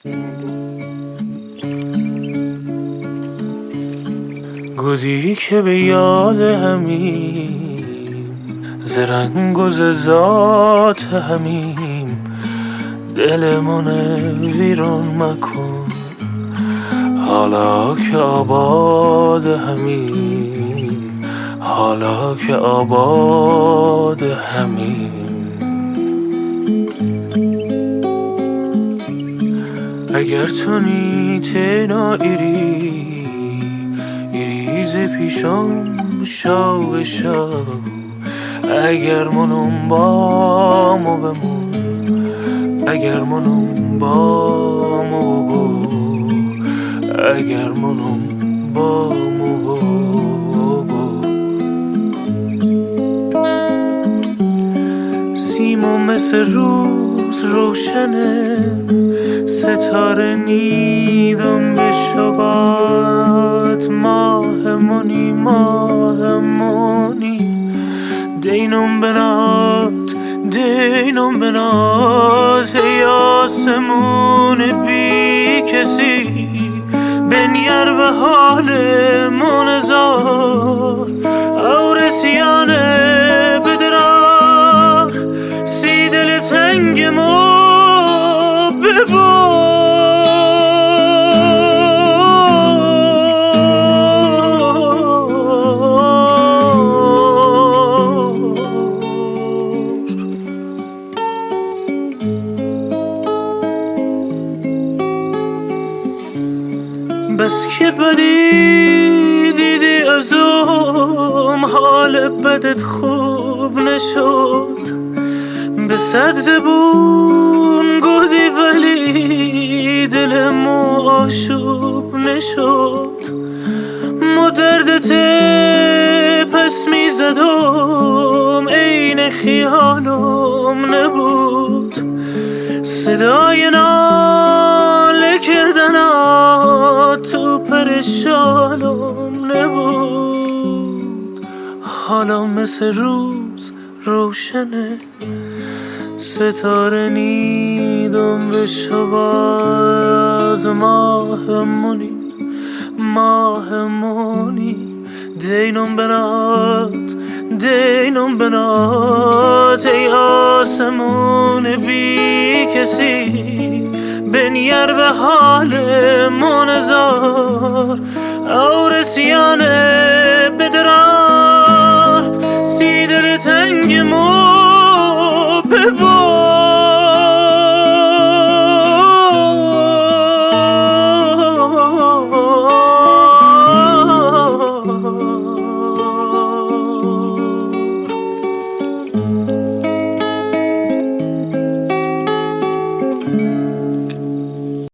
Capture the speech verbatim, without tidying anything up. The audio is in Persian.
گودی که به یاد همیم ز رنگ و ز ذات همیم، دلمون ویرون مکن حالا که آباد همیم، حالا که آباد همیم. اگر تو نیتنا ایری ایریز پیشم شاو شاو، اگر منم بامو بمون، اگر منم بامو ببو، اگر منم بامو ببو. سیمو مثل روز روشنه، ستاره نیدم به شبات، ماه منی ماه منی، دینم بنات دینم بنات، ای آسمون بی کسی بنیر به حال منزار، او رسیانه بدرار سی دل تنگ ما ببار. بس که بدی دیدی ازم، حال بدت خوب نشد، به صد زبون گودی ولی دلمو آشوب نشد. مو دردت پس می زدم عین خیالم نبود، صدای ناله کردنات تو پرشانم نبود. حالا مثل روز روشنه، ستاره نیدم به شباد، ماه منی ماه منی، دینم بنات دینم بنات، ای آسمون بی کسی بنیر به حال منزار، او رسیانه بدرار سی دل تنگ من